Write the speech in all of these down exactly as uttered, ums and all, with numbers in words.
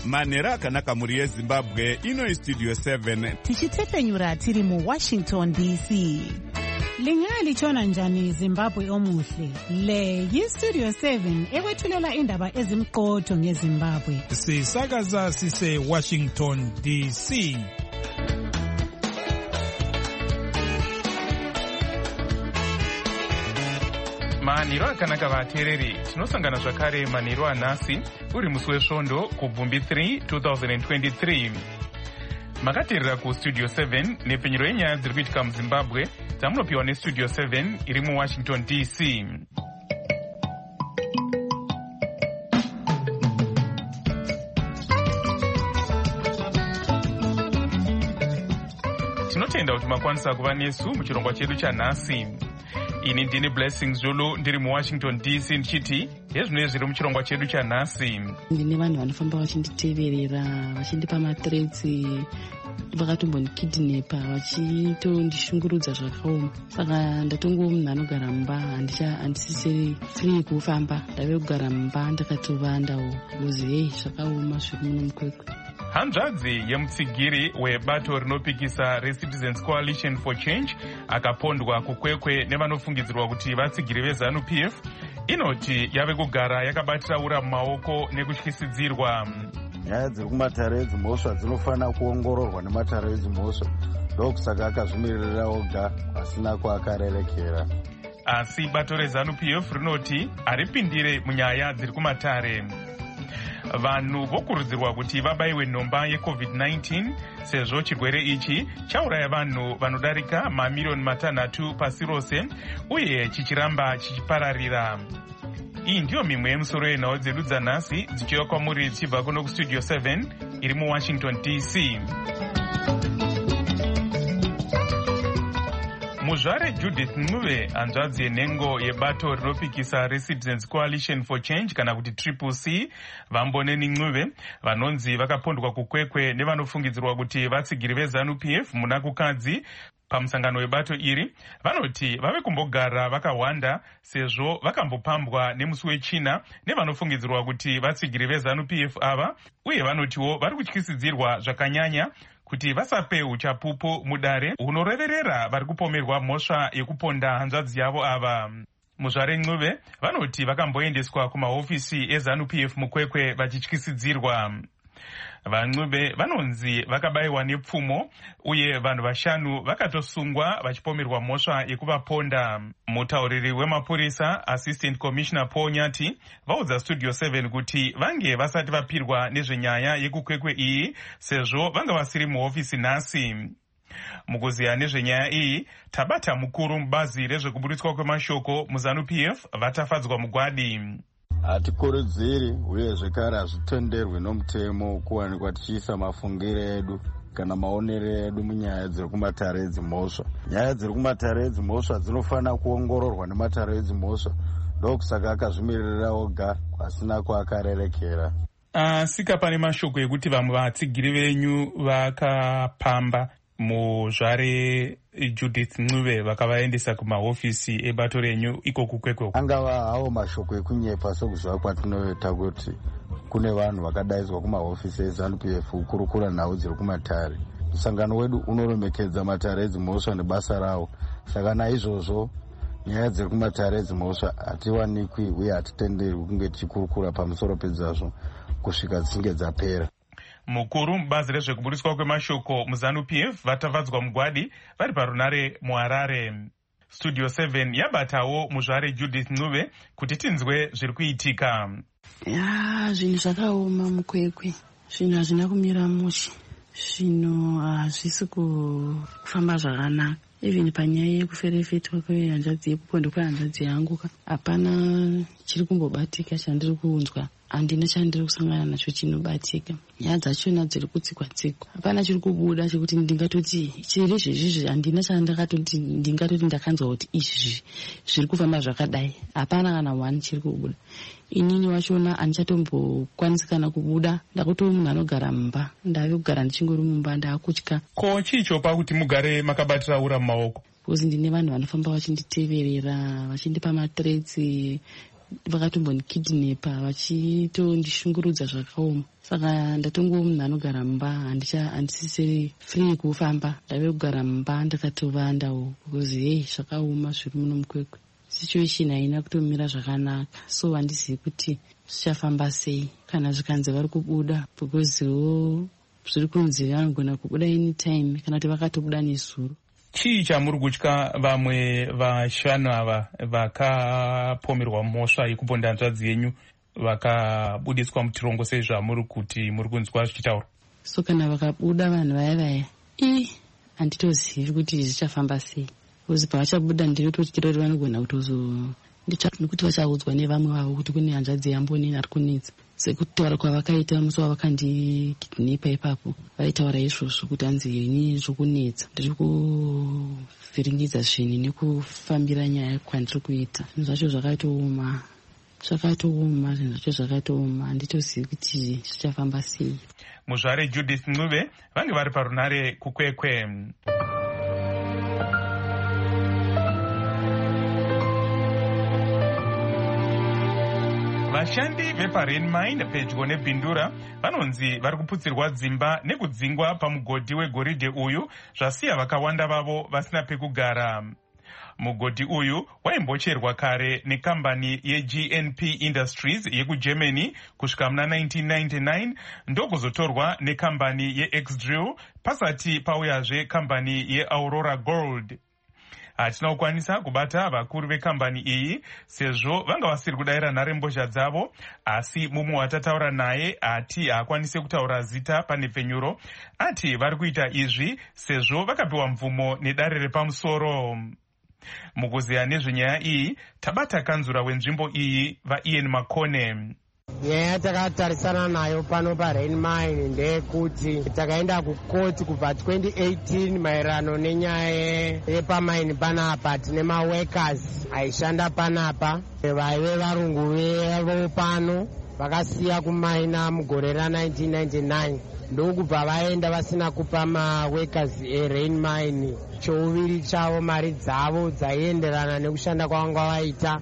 manhero akanaka mhuri yezimbabwe. Ino Studio seven tichitefenyura tiri mu Washington D C. Lingali chona njani Zimbabwe omuhle. Le yi Studio seven ekwethulela indaba ezimqotho ngeZimbabwe. Sisakaza sise Washington D C. Manhero akanaka vateereri, tinosangana zvakare manhero anhasi uri musi wesvondo kubvumbi three twenty twenty-three. Makateerera ku Studio seven nepfenyuro yenyaya dziri kuitika muZimbabwe dzamunopiwa neStudio seven iri muWashington D C. Tinotenda kuti makwanisa kuva nesu muchirongwa chedu chanhasi. Ini ndini Blessings Zulu ndiri muWashington D C ndichiti hezvino zviri muchirongwa chedu chanhasi. Ndine vanhu vanofamba vachinditeverera vachindipa mathreats, vakatombondikidhinepa vachitondishungurudza zvakaoma. Saka ndatongo munhu anogara mumba, handisisiri free kufamba, ndave kugara mumba ndakatova ndauzi hei zvakaoma zviri muno mukwekwe. Hanzvadzi yemutsigiri webato rinopikisa reCitizens Coalition for Change akapondwa kukwekwe nevanofungidzirwa kuti vatsigiri veZANU P F inoti yave kugara yakabatira ura mumaoko nekutyisidzirwa. Nyaya dziri kumatare edzimhosva dzinofanira kuongororwa nematare edzimhosva, ndokusaka akazvimirira oga asina kwaakarerekera. Asi bato reZANU P F rinoti haripindire munyaya dziri kumatare. Vanhu vokurudzirwa kuti vabayiwe nhomba yeCovid nineteen sezvo chirwere ichi chauraya vanhu vanodarika mamiliyoni matanhatu pasi rose uye chichiramba chichipararira. Iyi ndiyo mimwe yemusoro yenhau dzedu dzanhasi dzichiuya kwamuri dzichibva kuno kuStudio seven iri muWashington D C. Muzvare Judith Ncube, hanzvadzi yenhengo yebato rinopikisa reCitizens Coalition for Change kana kuti Triple C, Vamboneni Ncube, vanonzi vakapondwa kukwekwe nevanofungidzirwa kuti vatsigiri veZANU P F muna kukadzi pamusangano webato iri, vanoti vave kumbogara vakawanda sezvo vakambopambwa nemusi wechina nevanofungidzirwa kuti vatsigiri veZANU P F ava, uye vanotiwo vari kutyisidzirwa zvakanyanya kuti vasape uchapupu mudare hunoreverera vari kupomerwa mhosva yekuponda hanzvadzi yavo ava. Muzvare Ncube vanoti vakamboendeswa kumahofisi eZANU P F mukwekwe vachityisidzirwa. VaNcube vanonzi vakabayiwa nepfumo uye vanhu vashanu vakatosungwa vachipomerwa mhosva yekuvaponda. Mutauriri wemapurisa Assistant Commissioner Paul Nyati vaudza Studio seven kuti vange vasati vapirwa nezvenyaya yekukwekwe iyi sezvo vanga vasiri muhofisi nhasi. Mukuziya nezvenyaya iyi, tabata mukuru mubazi rezvekuburitswa kwemashoko muZANU P F vatafadzwa mugwadi. Hatikurudziri uye zvekare hazvitenderwi nomutemo kuwanikwa tichiisa mafungiro edu kana maonero edu munyaya dziri kumatare edzimhosva. Nyaya dziri kumatare edzimhosva dzinofanira kuongororwa nematare edzimhosva, ndokusaka akazvimirira oga asina kwaakarerekera. Asika pane mashoko ekuti vamwe vatsigiri venyu vakapamba muzvare Judith Ncube vakavaendesa kumahofisi ebato renyu iko kukwekwe. Angava hawo mashoko ekunyepa sokuzva kwatinoita kuti kune vanhu vakadaidzwa kumahofisi eZANU P F kukurukura nhau dziri kumatare. Musangano wedu unoremekedza matare edzimhosva nebasa rawo, saka naizvozvo nyaya dziri kumatare edzimhosva hatiwanikwi uye hatitenderwi kunge tichikurukura pamusoro pedzazvo kusvika dzichinge dzapera. Mukuru mubazi rezvekuburitswa kwemashoko muZANU P F vatafadzwa mugwadi vari parunare muHarare. Studio seven yabatawo muzvare Judith Ncube kuti tinzwe zviri kuitika. Ya, zvinhu zvakaoma mukwekwe, zvinhu hazvina kumira mushe, zvinhu hazvisi kufamba zvakanaka. Even panyaya yekuferefetwa kwehanzvadzi yekupondwa kwehanzvadzi yangu, hapana chiri kumbobatika chandiri kuunzwa. Handina chandiri kusangana nacho chinobatika. Nyaya dzachona dziri kutsikwa-tsikwa. Hapana chiri kubuda chekuti ndingatoti chiri izvezvizvi handina chandakatoti ndingatoti ndakanzwa kuti izvi zviri kufamba zvakadai. Hapana kana one chiri kubuda. Inini wachona handichatombokwanisi kana kubuda. Ndakutoo munhu anogara mumba. Ndave kugara ndichingori mumba ndakutya. Ko chicho pakuti mugare makabatira ura mumaoko? Because ndine vanhu vanofamba vachinditeverera, vachindipa mathreats, vakatombondikidnepa vachitondishungurudza zvakaoma. Saka ndatongo munhu anogara mumba, handisisiri free kufamba, ndave kugara mumba ndakatovandawo because hei zvakaoma zviri muno mukwekwe. Situation haina kutomira zvakanaka, so handizivi kuti zvichafamba sei kana zvikanzi vari kubuda, because wo zviri kunzi vanogona kubuda anytime kana kuti vakatobuda nezuro. Chii chamuri kutya vamwe vashanu ava vakapomerwa mhosva yekuponda hanzvadzi yenyu vakabudiswa mutirongo sezvamuri kuti muri kunzwa zvichitaura? So kana vakabuda vanhu vaya vaya, ii handitozivi kuti zvichafamba sei, because pavachabuda ndinototyira kuti vanogona kutozo nekuti vachaudzwa nevamwe vavo kuti kune hanzvadzi yambonini ari kunetsa. Sekutaura kwavakaita musi wavakandikidnepa ipapo, vaitaura izvozvo kuti hanzi ini zvokunetsa, ndiri kuvhiringidza zvinhu nekufambira nyaya kwandiri kuita. Zvinhu zvacho zvakatooma, zvakatooma, zvinhu zvacho zvakatooma, handitozivi kuti zvichafamba sei. Muzvare Judith Ncube vange vari parunare kukwekwe. Vashandi vepaRenmine pedyo neBhindura vanonzi vari kuputsirwa dzimba nekudzingwa pamugodhi wegoridhe uyu, zvasiya vakawanda vavo vasina pekugara. Mugodhi uyu waimbocherwa kare nekambani yeG N P Industries yekuGermany kusvika muna nineteen ninety-nine, ndokuzotorwa nekambani yeXdrill pasati pauyazve kambani yeAurora Gold. Hatina kukwanisa kubata vakuru vekambani iyi sezvo vanga vasiri kudayira nharembozha dzavo, asi mumwe watataura naye ati haakwanise kutaura zita pane penyuro, ati vari kuita izvi sezvo vakapiwa mvumo nedare repamusoro. Mukuziya nezvenyaya iyi tabata kanzura wenzvimbo iyi vaIan Makone. Nyaya takatarisana nayo pano paRenmine ndeyekuti takaenda kukoti kubva twenty eighteen maererano nenyaya yepamaini panapa. Tine maworkers aishanda panapa vaive varungu vevo pano vakasiya kumaina mugore ra nineteen ninety-nine, ndokubva vaenda vasina kupa maworkers eRenmine chouviri chavo mari dzavo dzaienderana nekushanda kwavanga vaita.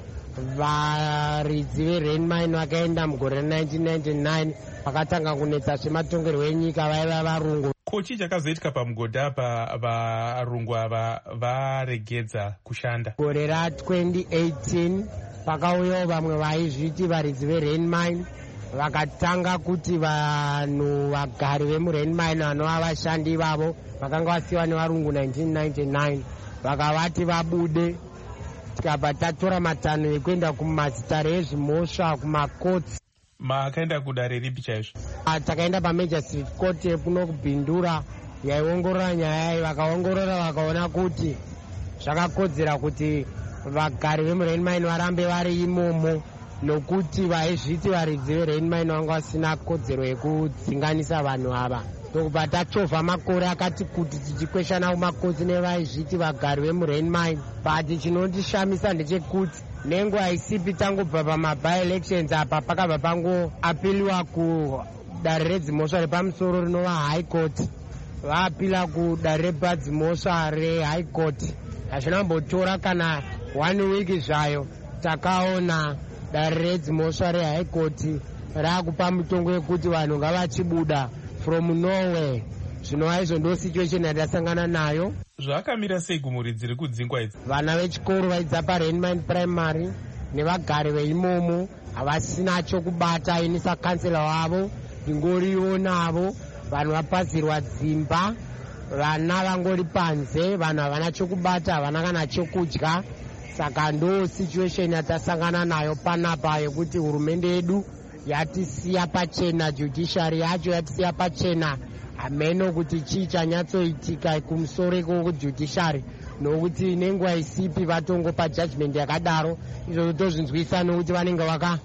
Varidzi veRenmine vakaenda mugore ra nineteen ninety-nine vakatanga kunetsa zvematongerwo enyika vaiva varungu. Ko chii chakazoitika pamugodhi apa varungu ava varegedza kushanda? Gore ra twenty eighteen pakauyawo vamwe vaizviti varidzi veRenmine vakatanga kuti vanhu vagari vemuRenmine vanova vashandi vavo vakanga vasiyiwa nevarungu nineteen ninety-nine vakavati vabude. Tikabva tatora matanho ekuenda kumazitare ezvimhosva kumakotsi. Makaenda kudare ripi chaizvo? Takaenda paMajor Street Court kuno kuBhindura yaiongorora nyaya iyi. Vakaongorora vakaona kuti zvakakodzera kuti vagari vemuRenmine varambe vari imomo, nokuti vaizviti varidzi veRenmine vanga vasina kodzero yekudzinganisa vanhu ava. Ndokubva tachovha makore akati kuti tichikweshana kumakotsi nevaizviti vagari vemuRenmine. But chinondishamisa ndechekuti nenguva isipi tangobva pamaby-elections apa pakabva pangoapiliwa kudare redzimhosva repamusoro rinova High Court. Vaapila kudare repadzimhosva reHigh Court. Hazvinambotora kana one week zvayo takaona dare redzimhosva reHigh Court raakupa mutongo wekuti vanhu ngavachibuda from nowhere. Zvinova izvo ndo situation yatasangana nayo. Zvakamira sei kumuridzi iri kudzingwa idzi? Vana vechikoro vaidza paRenmine Primary nevagari veimomo havasina chokubata. Ini sakansela wavo ndingoriwo navo. Vanhu vapazirwa dzimba, vana vangori panze, vanhu havana chokubata, havana kana chokudya. Saka ndo situation yatasangana nayo panapa yekuti hurumende yedu yatisiya pachena, judiciary yacho yatisiya pachena. Hameno kuti chii chanyatsoitika kumusoro kwejudiciary, nokuti nenguva isipi vatongopa judgment yakadaro. Izvo tozvinzwisa nokuti vanenge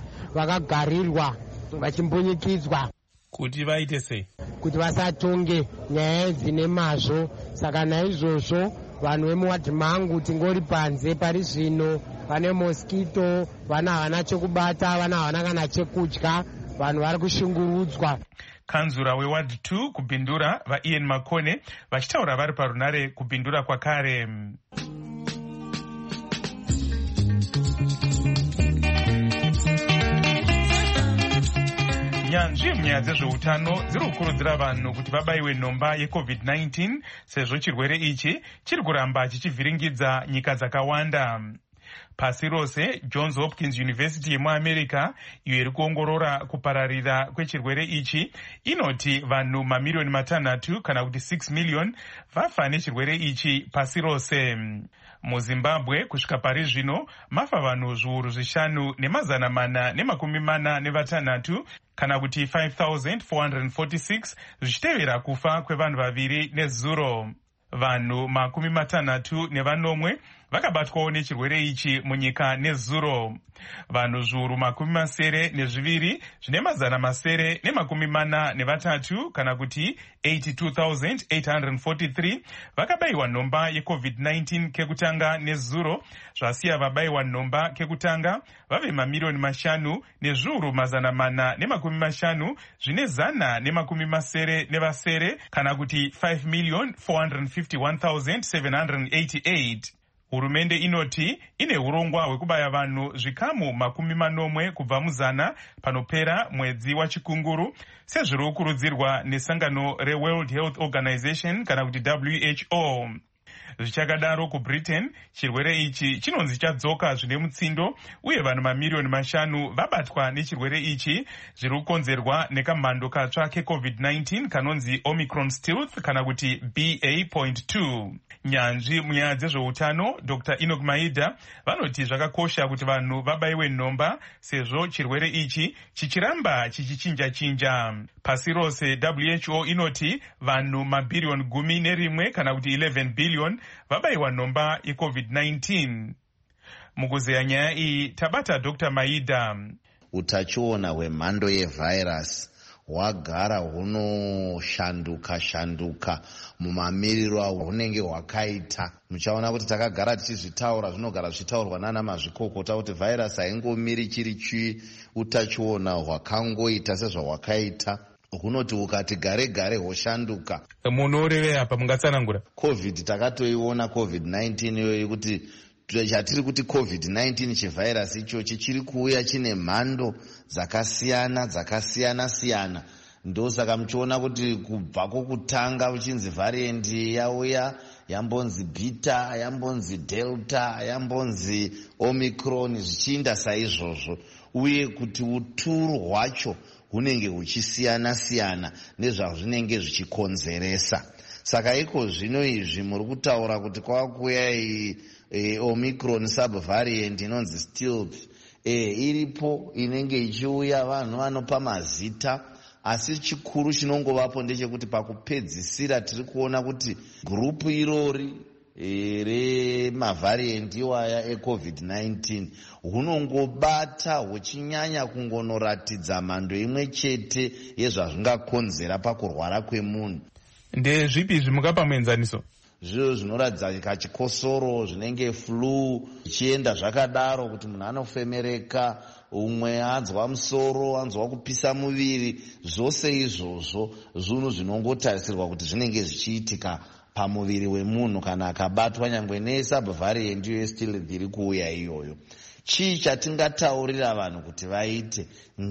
vakagarirwa vachimbunyikidzwa kuti vaite sei, kuti vasatonge nyaya idzi nemazvo. Saka naizvozvo vanhu vemuwadi mangu tingori panze pari zvino. Vane mosquito, vana havana chokubata, vana havana kana chekudya, vanhu vari kushungurudzwa. Kanzura weward two kuBhindura vaIan Makone vachitaura vari parunare kuBhindura kwakare. nyanzvi munyaya dzezveutano dziri kukurudzira vanhu kuti vabaiwe nhomba yecovid nineteen sezvo chirwere ichi chiri kuramba chichivhiringidza nyika dzakawanda. Pasi rose, Johns Hopkins University yemuamerica iyo iri kuongorora kupararira kwechirwere ichi inoti vanhu mamiliyoni matanhatu kana kuti six million vafa nechirwere ichi pasi rose. MuZimbabwe kusvika pari zvino mafa vanhu zviuru zvishanu nemazana mana nemakumi mana nevatanhatu kana kuti five thousand four hundred forty-six zvichitevera kufa kwevanhu vaviri nezuro. Vanhu makumi matanhatu nevanomwe vakabatwawo nechirwere ichi munyika nezuro. Vanhu zviuru makumi masere nezviviri zvine mazana masere nemakumi mana nevatatu kana kuti eighty-two thousand eight hundred forty-three vakabayiwa nhomba yecovid nineteen kekutanga nezuro, zvasiya vabayiwa nhomba kekutanga vave mamiliyoni mashanu nezviuru mazana mana nemakumi mashanu zvine zana nemakumi masere nevasere kana kuti five million four hundred fifty-one thousand seven hundred eighty-eight. Hurumende inoti ine urongwa hwekubaya vanhu zvikamu makumi manomwe kubva muzana panopera mwedzi wachikunguru sezviri kukurudzirwa nesangano reWorld Health Organization kana kuti W H O. Zvichakadaro kuBritain chirwere ichi chinonzi chadzoka zvine mutsindo uye vanhu mamiliyoni mashanu vabatwa nechirwere ichi zviri kukonzerwa nekamhando katsva kecovid nineteen kanonzi Omicron Stealth kana kuti B A point two. Nyanzvi munyaya dzezveutano Doctor Enoch Maida vanoti zvakakosha kuti vanhu vabayiwe nhomba sezvo chirwere ichi chichiramba chichichinja chinja. Pasi rose W H O inoti vanhu mabhiriyoni gumi nerimwe kana kuti eleven billion vabayiwa nhomba yecovid nineteen. Mukuzeya nyaya iyi tabata Doctor Maida. Utachiona hwemhando yevhairasi hwagara hunoshanduka shanduka mumamiriro ahunenge hwakaita. Muchaona kuti takagara tichizvitaura, zvinogara zvichitaurwa nana mazvikokota kuti vhairasi haingomiri chiri chi utachiona hwakangoita sezvahwakaita. Hunoti ukati gare gare hoshanduka. Munoreve apa mungatsanangura? Covid takatoiona covid nineteen iyoyi kuti chatiri kuti covid nineteen chivhairasi ichochi chiri kuuya chine mhando dzakasiyana dzakasiyana siyana. Ndosaka muchiona kuti kubva kokutanga uchinzi variant yauya yambonzi beta, yambonzi delta, yambonzi omicron zvichiinda saizvozvo, uye kuti uturu hwacho hunenge huchisiyana siyana nezvazvinenge zvichikonzeresa. Saka iko zvino izvi muri kutaura kuti kwakuya iyi e, omicron subvariant inonzi stealth e, iripo inenge ichiuya vanhu vanopa mazita, asi chikuru chinongovapo ndechekuti pakupedzisira tiri kuona kuti gurupu irori e, remavhariant iwaya ecovid nineteen hunongobata huchinyanya kungonoratidza mhando imwe chete yezvazvingakonzera pakurwara kwemunhu. Ndezvipi zvimukapa muenzaniso? Zviro zvinoratidza kachikosoro zvinenge flu ichienda zvakadaro kuti munhu anofemereka, umwe anzwa musoro, anzwa kupisa muviri, zvose izvozvo zvinhu zvinongotarisirwa kuti zvinenge zvichiitika pamuviri wemunhu kana akabatwa nyangwe nesubvariant yestealth iri kuuya iyoyo. Chii chatingataurira vanhu kuti vaite?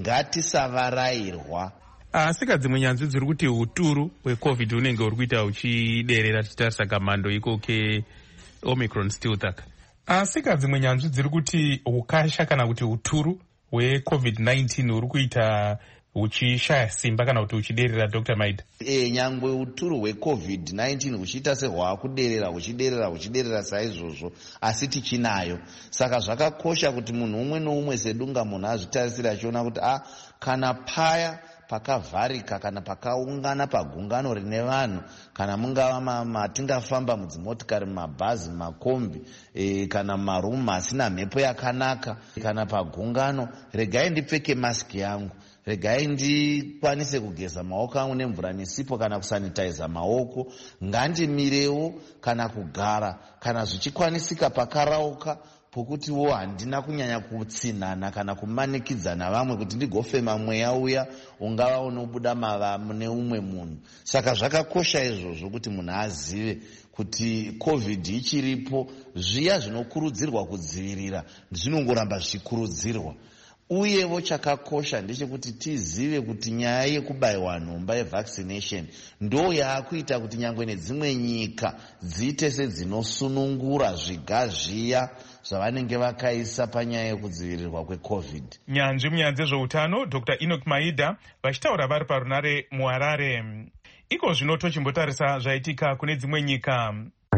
Ngatisavarayirwa. Asi kadzimwe nyanzvi dziri kuti uturu hwecovid unenge uri kuita uchiderera tichitarisa kamhando iko ke Omicron Stealth aka. Asi kadzimwe nyanzvi dziri kuti ukasha kana kuti uturu hwecovid nineteen uri kuita uchishaya simba kana kuti uchiderera Doctor Maida. E, nyangwe uturu hwecovid nineteen huchiita sehwakuderera huchiderera huchiderera saizvozvo, asi tichinayo. Saka zvakakosha kuti munhu umwe noumwe sedunga munhu azvitarisira achiona kuti a kana paya pakavharika kana pakaungana pagungano rine vanhu, kana mungava matingafamba mudzimotikari, mumabhazi, mumakombi e, kana mumarumu asina mhepo yakanaka, kana pagungano, regai ndipfeke masiki yangu, regai ndikwanise kugeza maoko angu nemvura nesipo kana kusanitiza maoko, ngandimirewo kana kugara kana zvichikwanisika pakarauka pokutiwo handina kunyanya kutsinhana kana kumanikidzana vamwe kuti ndigofema mweya uya ungava unobuda mava mune umwe munhu. Saka zvakakosha izvozvo kuti munhu azive kuti covid ichiripo, zviya zvinokurudzirwa kudzivirira zvinongoramba zvichikurudzirwa, uyewo chakakosha ndechekuti tizive kuti nyaya yekubayiwa nhomba yevaccination ndo yaakuita kuti nyangwe nedzimwe nyika dziite sedzinosunungura zviga zviya zvavanenge vakaisa panyaya yekudzivirirwa kwecovid. Nyanzvi munyaya dzezveutano Dr Enoch Maida vachitaura vari parunare muHarare. Iko zvino tochimbotarisa zvaitika kune dzimwe nyika.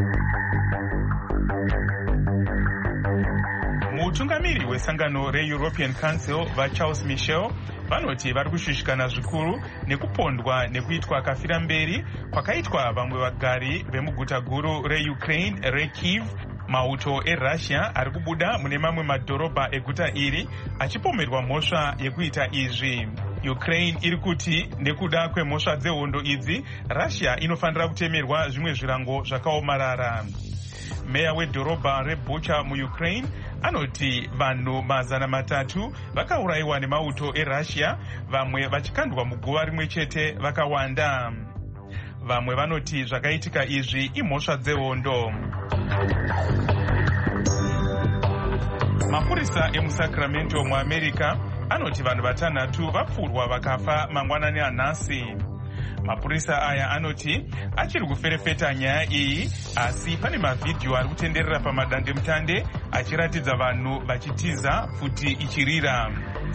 Mutungamiri wesangano reEuropean Council vaCharles Michel vanoti vari kushushikana zvikuru nekupondwa nekuitwa kafira mberi kwakaitwa vamwe vagari vemuguta guru reUkraine reKyiv. Mauto eRussia ari kubuda mune mamwe madhorobha eguta iri achipomerwa mhosva yekuita izvi. Ukraine iri kuti nekuda kwemhosva dzehondo idzi Russia inofanira kutemerwa zvimwe zvirango zvakaomarara. Meya wedhorobha reBucha muUkraine anoti vanhu mazana matatu vakaurayiwa nemauto eRussia, vamwe vachikandwa muguva rimwe chete vakawanda. Vamwe vanoti zvakaitika izvi imhosva dzehondo. Mapurisa emuSacramento muAmerica anoti vanhu vatanhatu vapfurwa vakafa mangwanani anhasi. Mapurisa aya anoti achiri kuferefeta nyaya iyi, asi pane mavhidhiyo ari kutenderera pamadandemutande achiratidza vanhu vachitiza futi ichirira.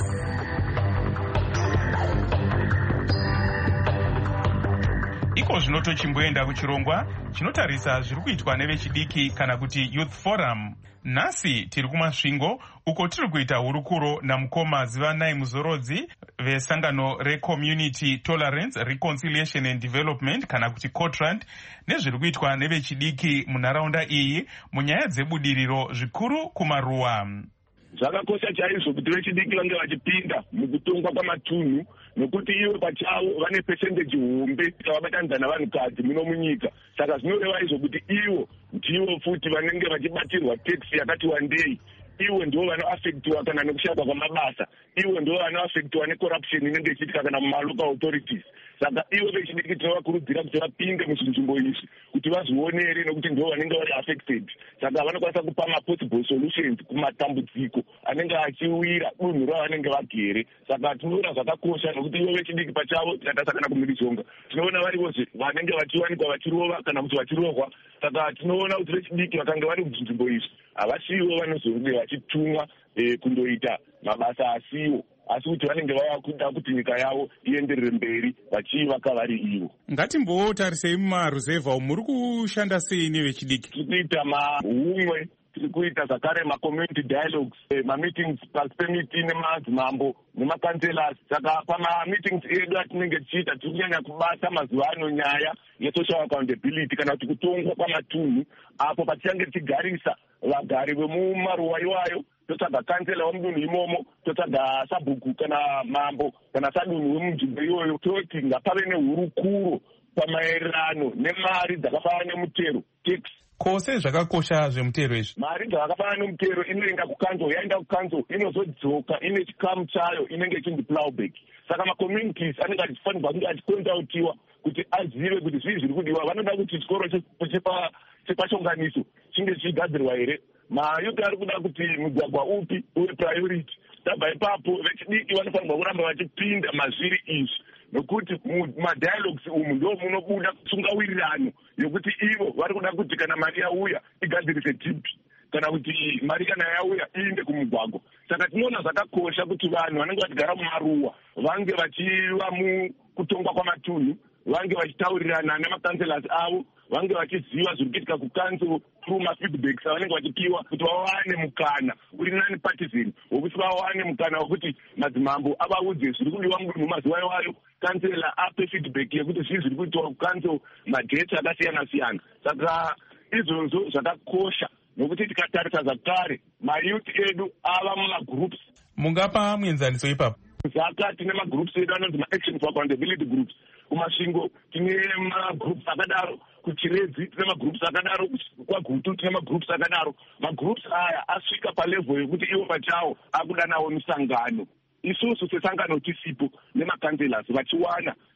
Iko zvino tochimboenda kuchirongwa chinotarisa zviri kuitwa nevechidiki kana kuti Youth Forum. Nhasi tiri kumasvingo uko tiri kuita hurukuro namukoma Zivanai Muzorodzi vesangano reCommunity Tolerance, Reconciliation and Development kana kuti COTRAND nezviri kuitwa nevechidiki munharaunda iyi munyaya dzebudiriro zvikuru kumaruwa. Zvakakosha chaizvo kuti vechidiki vange vachipinda mukutongwa kwamatunhu nokuti ivo pachavo vane percentage hombe yavabatanidza navanhukadzi muno munyika. Saka zvinoreva izvo kuti ivo ndivo futi vanenge vachibatirwa tax yakati wandei. Ivo ndivo vanoaffectiwa kana nekushayikwa kwamabasa. Ivo ndivo vanoaffectiwa necorruption inenge ichiitika kana mumalocal authorities. Saka ivo vechidiki tinovakurudzira kuti vapinde muzvinzvimbo izvi kuti vazvionere nokuti ndivo vanenge vari affected. Saka vanokwanisa kupa ma-possible solutions kumatambudziko anenge achiwira dunhu ravanenge vagere. Saka tinoona zvakakosha nokuti ivo vechidiki pachavo tikatarisa kana kumhirizhonga tinoona varivo vanenge vachiwanikwa vachirova kana kuti vachirohwa. Saka tinoona kuti vechidiki vakange vari muzvinzvimbo izvi havasiwo vanozonge vachitumwa kundoita mabasa asiwo, asi kuti vanenge vava kuda kuti nyika yavo ienderere mberi vachivaka vari ivo. Ngatimbotarisei mumaruzevha umu muri kushanda sei nevechidiki? Tiri kuita maumwe, tiri kuita zvakare macommunity dialogues, mameetings pasi pemiti nemadzimambo nemakanselas. Saka pamameetings edu atinenge tichiita tiri kunyanya kubata mazuva ano nyaya yesocial accountability kana kuti kutongwa kwamatunhu, apo patichange tichigarisa vagari vemumaruwa iwayo, totsvaga kansela wemudunhu imomo, totsvaga sabhuku kana mambo kana sadunhu wemunzvimbo iyoyo, toti ngapave nehurukuro pamaererano nemari dzakafanana nemutero tax. Kose zvakakosha zvemutero izvi. Mari dzakafanana nemutero inoenda kukanzo, yaenda kukanzo inozodzoka ine chikamu chayo inenge ichinzi plowback. Saka macommunities anenge achifanirwa kunge achikonsautiwa kuti azive kuti zvii zviri kudiwa. Vanoda kuti chikoro chepashonganiso chinge chichigadzirwa here, mayuti ari kuda kuti mugwagwa upi uve priority. Tabva ipapo vechidiki vanofanirwa kuramba vachipinda mazviri izvi, nokuti mumadialogues umu ndo munobuda tsungawirirano yokuti ivo vari kuda kuti kana mari yauya igadzirise tipi, kana kuti mari kana yauya iinde kumugwagwa. Saka tinoona zvakakosha kuti vanhu vanenge vachigara mumaruwa vange vachiva mukutongwa kwamatunhu, vange vachitaurirana nemakanselas avo, vange vachiziva zviri kuitika kukanso through mafeedbacks avanenge vachipiwa kuti vawane mukana uri nani partisan wokuti vawane mukana wokuti madzimambo avaudze zviri kudiwa mudunhu mazuva iwayo, kansela ape feedback yekuti zvii zviri kuitwa kukanso madheti akasiyana siyana. Saka izvozvo zvakakosha nokuti tikatarisa zvakare mayuti edu ava mumagroups. Mungapa muenzaniso ipapo? Zaka tine magroups edu anonzi ma-action for accountability groups. Kumasvingo tine magroups akadaro, kuchiredzi tine magroups akadaro, kwagutu tine magroups akadaro. Magroups aya asvika palevel yokuti ivo pachawo akudanawo misangano. Isusu sesangano tisipo nemakanselas vachiwana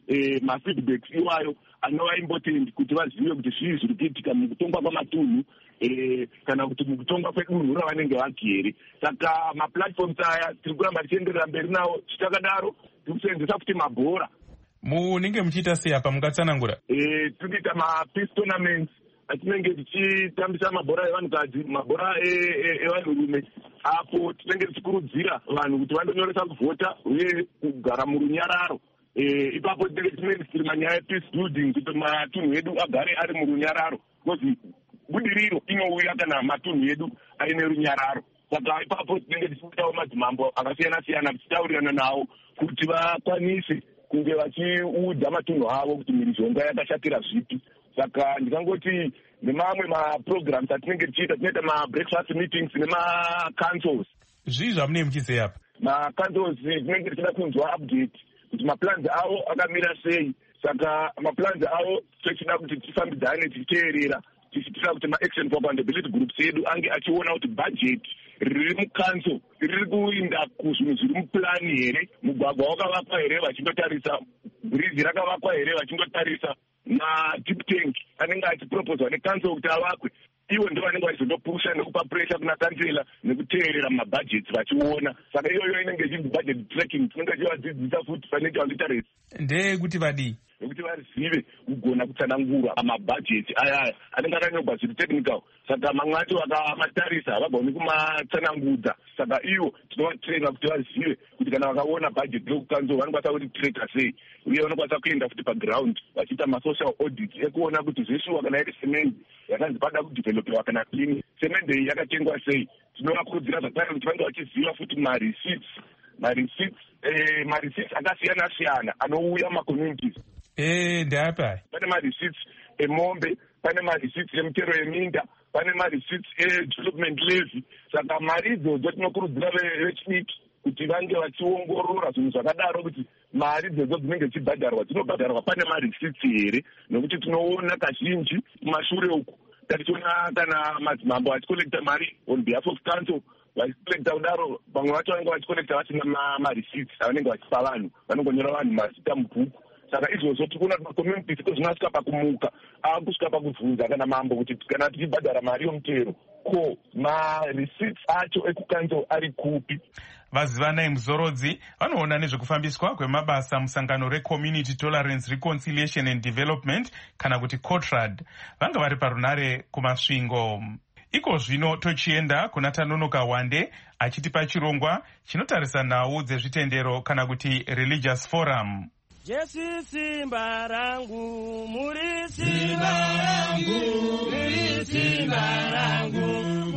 eh, mafeedbacks iwayo anova important kuti vazive kuti zvii zviri kuitika mukutongwa kwamatunhu eh, kana kuti mukutongwa kwedunhu ravanenge vagere. Saka maplatforms aya tiri kuramba tichienderera mberi nawo chitakadaro tiri kusenzesa kuti mabhora munenge muchiita sei apa mungatsanangura? Eh, tiri kuita mapeace tournaments atinenge tichitambisa mabhora evanhukadzi, mabhora evanhurume, apo tinenge tichikurudzira vanhu kuti vandonyoresa kuvhota uye kugara murunyararo. Ipapo tinenge tinenge tiri manyaya epeace building kuti matunhu edu agare ari murunyararo, because budiriro inouya kana matunhu edu aine runyararo. Saka ipapo tinenge tichiitawo madzimambo akasiyana siyana tichitaurirana nawo kuti vakwanise kunge vachiudza matunhu avo kuti mhirizhonga yakashatira zvipi. Saka ndikangoti nemamwe maprograms atinenge tichiita, tinoita mabreakfast meetings nemacouncils. Zvii zvamunenge muchizei apa? Macouncils tinenge tichida kunzwa update kuti maplans avo akamira sei. Saka maplans avo tichida kuti tifambidzane tichiteerera, tichitira kuti maaction for accountability groups edu ange achiona kuti budget riri mucouncil riri kuinda kuzvinhu zviri mupulani here, mugwagwa wakavakwa here vachindotarisa, bridge rakavakwa here vachindotarisa, na-deep tank anenge achiproposwa necouncil kuti avakwe. Ivo ndo vanenge vachizondopusha nekupa pressure kuna kansela nekuteerera mabudgets vachiona. Saka iyoyo inenge ichinzi budget tracking, tinenge tichivadzidzisa futi financial literacy. Ndeyekuti vadii? Nekuti vazive kugona kutsanangura mabudgets ayaya anenge akanyorwa zviri technical. Saka mamwe acho vakamatarisa havagoni kumatsanangudza. Saka ivo tinovatraina kuti vazive kuti kana vakaona budget rekukanzo vanokwanisa kuti tracker sei, uye vanokwanisa kuenda futi paground vachiita masocial audit ekuona kuti zveshuwa kana iri semende yakanzi pada kudevelopewa kana clean semende iyi yakatengwa sei. Tinovakurudzira zvakare kuti vange vachiziva futi mareceipts mareceipts eh, mareceipts akasiyana siyana anouya macommunities. Eh, ndapa pane mareceipts emombe, pane mareceipts emitero yeminda, pane mareceipts edevelopment levy. Saka mari idzodzo tinokurudzira vechidiki kuti vange vachiongorora zvinhu zvakadaro kuti mari idzodzo dzinenge dzichibhadharwa dzinobhadharwa pane mareceipts here, nokuti tinoona kazhinji kumashure uku tatichiona kana madzimambo achikolekta mari on behalf of council vachikolekta kudaro, vamwe vacho vanenge vachikolekta vasina mareceipts avanenge vachipa vanhu, vanongonyora vanhu mazita mubhuku. Saka izvozvo tiri kuona kuti macommunities kozvinosvika pakumuka akusvika pakubvunza kana mambo kuti kana tichibhadhara mari yomutero ko mareceipts acho ekukanzo ari kupi. Vazivanai Muzorodzi vanoona nezvekufambiswa kwemabasa musangano reCommunity Tolerance Reconciliation and Development kana kuti COTRAD, vanga vari parunare kumasvingo. Iko zvino tochienda kuna Tanonoka Wande achitipa chirongwa chinotarisa nhau dzezvitendero kana kuti Religious Forum. Jesu simba rangu, muri simba rangu, muri simba rangu,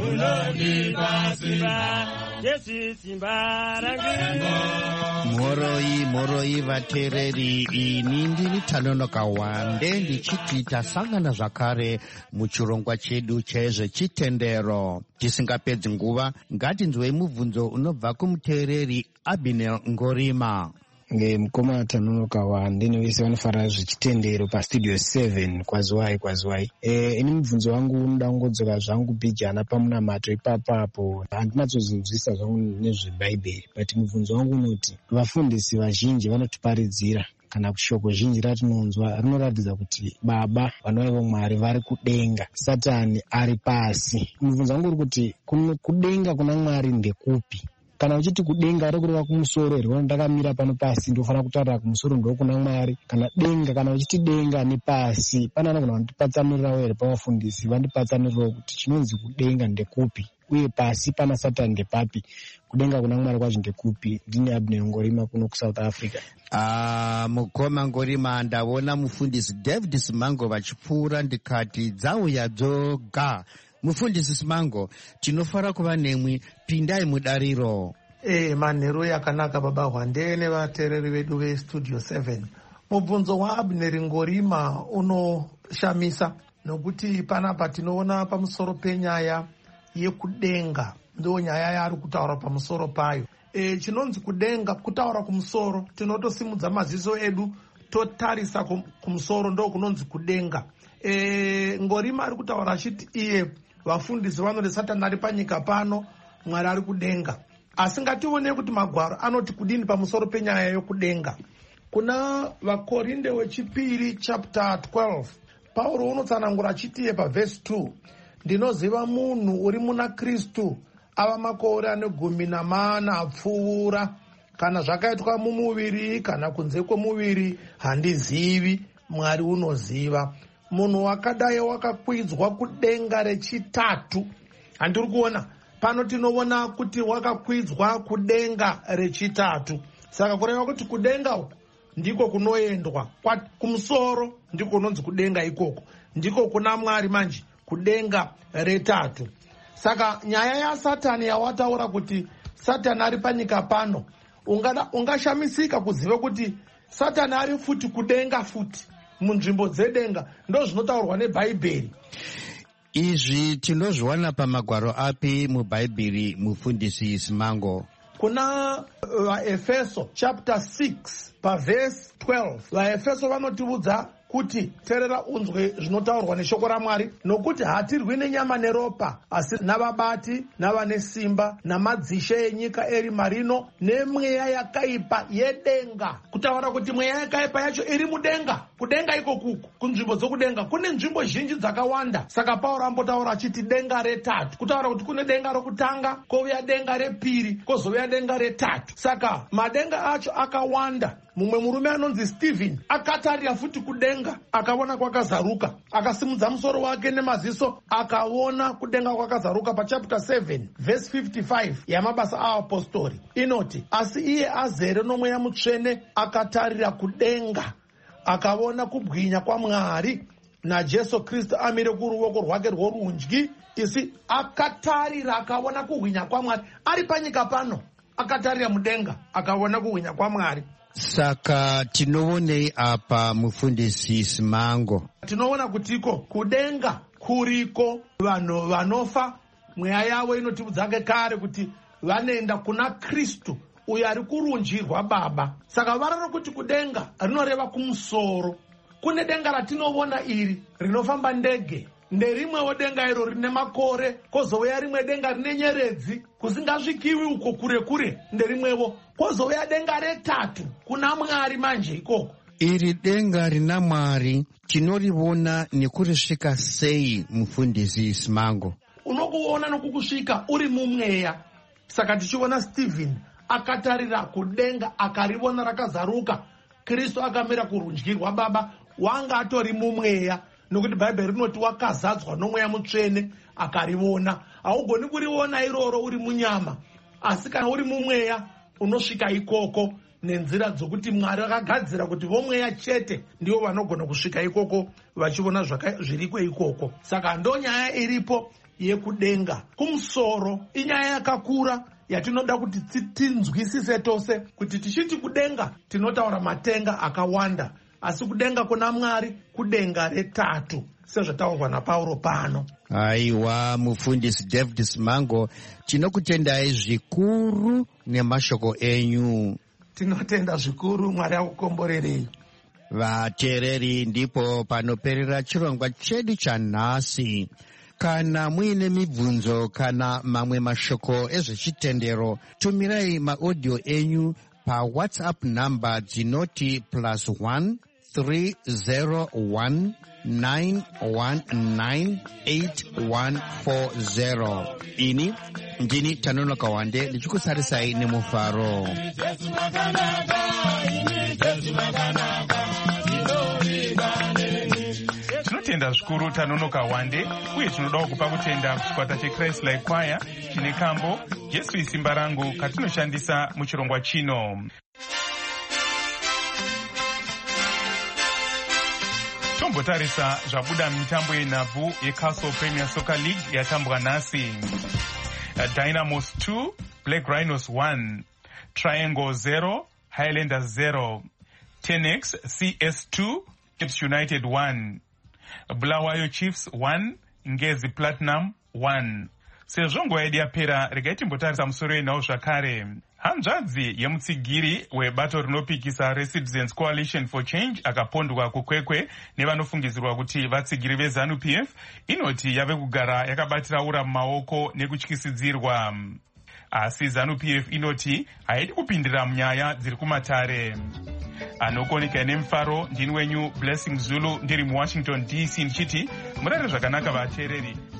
munonipa simba. Jesu simba rangu. Moroi, moroi vatereri, ini ndiri Tanonoka Wande ndichiti tasangana zvakare muchirongwa chedu chezvechitendero. Tisingapedzi nguva, ngatinzwei mubvunzo unobva kumuteereri Abinel Ngorima. Nge mukoma Tanonoka Wande nevese vanofarira zvechitendero pastudio seven kwaziwai kwaziwai. Eh, ini mubvunzo wangu unoda kungodzoka zvangu bijana pamunamato ipapapo. Handinatsozinzwisa zvangu nezvebhaibheri, but mubvunzo wangu unoti vafundisi vazhinji vanotiparidzira kana shoko zhinji ratinonzwa rinoratidza kuti baba vanova Mwari vari kudenga, Satani ari pasi. Mubvunzo wangu uri kuti kudenga kuna Mwari ndekupi? Kana uchiti kudenga rekureva kumusoro here, ndakamira pano pasi ndofana kutarira kumusoro ndokuna Mwari, kana denga, kana uchiti denga nepasi, pana vanogona vandipatsanurirawo here pavafundisi vandipatsanurirawo kuti chinonzi kudenga ndekupi uye pasi pana Satani ndepapi, kudenga kuna Mwari kwacho ndekupi. Ndini Abner Ngorima kuno kuSouth Africa. Ah, mukoma Ngorima, ndaona mufundisi David Simango vachipfuura ndikati dzauya dzoga. Mufundisi Simango, tinofara kuva nemwi, pindai mudariro. Eh, manheru yakanaka baba Wande nevateereri vedu vestudio seven. Mubvunzo waAbner Ngorima unoshamisa nokuti panapa tinoona pamusoro penyaya yekudenga, ndo nyaya yaari kutaura pamusoro payo. E, chinonzi kudenga, kutaura kumusoro, tinotosimudza maziso edu totarisa kumusoro, ndo kunonzi kudenga. E, Ngorima ari kutaura achiti iye vafundisi vanoti Satani ari panyika pano, Mwari ari kudenga. Asi ngatione kuti magwaro anoti kudini pamusoro penyaya yokudenga. kuna vakorinde wechipiri chapter twelve pauro unotsanangura achitiye pavhesi two, ndinoziva munhu uri muna Kristu ava makore ane gumi namana apfuura, kana zvakaitwa mumuviri kana kunze kwemuviri handizivi, Mwari unoziva. Munhu wakadai wakakwidzwa kudenga rechitatu. Handiri kuona pano tinoona kuti wakakwidzwa kudenga rechitatu. Saka kureva kuti kudenga uku ndiko kunoendwa, kumusoro ndiko kunonzi kudenga ikoko, ndiko kuna Mwari manje, kudenga retatu. Saka nyaya yaSatani yawataura kuti Satani ari panyika pano, ungada ungashamisika kuziva kuti Satani ari futi kudenga futi munzvimbo dzedenga. Ndo zvinotaurwa neBhaibheri. Izvi tinozviwana pamagwaro api mubhaibheri, mufundisi Simango? Kuna vaEfeso chapter six pavhesi twelve, vaEfeso vanotiudza kuti terera unzwe zvinotaurwa neshoko raMwari, nokuti hatirwi nenyama neropa, asi navabati navane simba namadzishe enyika eri marino nemweya yakaipa yedenga. Kutaura kuti mweya yakaipa yacho iri mudenga. Kudenga iko kuku, kunzvimbo dzokudenga kune nzvimbo zhinji dzakawanda. Saka Pauro ambotaura achiti denga retatu, kutaura kuti kune denga rokutanga, kouya denga repiri, kozouya denga retatu. Saka madenga acho akawanda. Mumwe murume anonzi Stephen akatarira futi kudenga, akaona kwakazaruka, akasimudza musoro wake nemaziso, akaona kudenga kwakazaruka. Pachapter seven verse fifty-five yamabasa aapostoli inoti, asi iye azere nomweya mutsvene akatarira kudenga, akaona kubwinya kwaMwari naJesu Kristu amire kuruoko rwake rworudyi. Isi akatarira akaona kubwinya kwaMwari ari panyika pano, akatarira mudenga akaona kubwinya kwaMwari. Saka tinoonei apa mufundisi Simango? Tinoona kutiko kudenga kuriko vanhu vanofa, mweya yavo inotiudzake kare kuti vanoenda kuna Kristu uyo ari kurudyi rwaBaba. Saka vararo kuti kudenga rinoreva kumusoro. Kune denga ratinoona iri rinofamba ndege, nderimwewo denga iro rine makore, kozouya rimwe denga rine nyeredzi kusingasvikiwi uko kure kure, nderimwewo kozouya denga retatu kuna Mwari manje ikoko. Iri denga rina Mwari tinoriona nekurisvika sei, mufundisi Simango? Unokuona nokukusvika uri mumweya. Saka tichiona Stephen akatarira kudenga akariona rakazaruka, Kristu akamira kurudyi rwaBaba, wanga atori mumweya. Nokuti Bhaibheri rinoti wakazadzwa nomweya mutsvene akariona. Haugoni kuriona iroro uri munyama, asi kana uri mumweya unosvika ikoko nenzira dzokuti Mwari akagadzira kuti vomweya chete ndivo vanogona kusvika ikoko vachiona zviriko ikoko. Saka ndo nyaya iripo yekudenga kumusoro. Inyaya yakakura yatinoda kuti tinzwisise tose, kuti tichiti kudenga tinotaura matenga akawanda, asi kudenga kuna Mwari kudenga retatu, sezvataurwa naPauro pano. Aiwa, mufundisi David Simango, tinokutendai zvikuru nemashoko enyu. Tinotenda zvikuru, Mwari akukomborerei. Vateereri, ndipo panoperera chirongwa chedu chanhasi. Kana muine mibvunzo kana mamwe mashoko ezvechitendero, tumirai maaudio enyu pa WhatsApp number dzinoti plus one three zero one nine one nine eight one four zero. Ini ndini Tanonoka Wande ndichikusarisai nemufaro. Tinotenda zvikuru Tanonoka Wande, uye tinodawo kupa kutenda kuchikwata cheChrist Like Choir chine kambo Jesu isimba rangu katinoshandisa muchirongwa chino. Tombotarisa zvabuda mitambo yenhabvu yeCastle Premier Soccer League yatambwa nhasi. Dynamos two, Black Rhinos one, Triangle zero, Highlanders zero, Tenex C S two, Chiefs United one, Bulawayo Chiefs one, Ngezi Platinum one. Sezvo nguva yedu yapera, regai timbotarisa musoro yenhau zvakare. Hanzvadzi yemutsigiri webato rinopikisa reCitizens Coalition for Change akapondwa kukwekwe nevanofungidzirwa kuti vatsigiri veZANU P F inoti yave kugara yakabatira ura mumaoko nekutyisidzirwa. Asi ZANU P F inoti haidi kupindira munyaya dziri kumatare. anokuoneka nemufaro ndini wenyu Blessing Zulu ndiri muwashington D C ndichiti murare zvakanaka vateereri.